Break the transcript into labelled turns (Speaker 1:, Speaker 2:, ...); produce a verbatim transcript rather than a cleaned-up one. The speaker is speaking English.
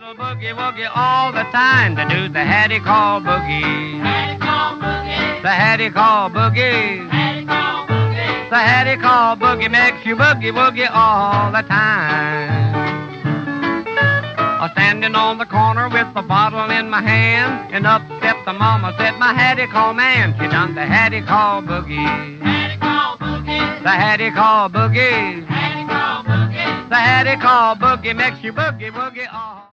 Speaker 1: Boogie woogie all the time to do the Hattie call boogie.
Speaker 2: Hattie call boogie.
Speaker 1: The Hattie call boogie.
Speaker 2: Hattie call boogie.
Speaker 1: The Hattie call boogie makes you boogie woogie all the time. I'm standing on the corner with a bottle in my hand, and up stepped the mama, said, my Hattie call man. She done the Hattie call boogie.
Speaker 2: Hattie call boogie.
Speaker 1: The Hattie call boogie.
Speaker 2: Hattie call boogie.
Speaker 1: The Hattie call boogie makes you boogie woogie all.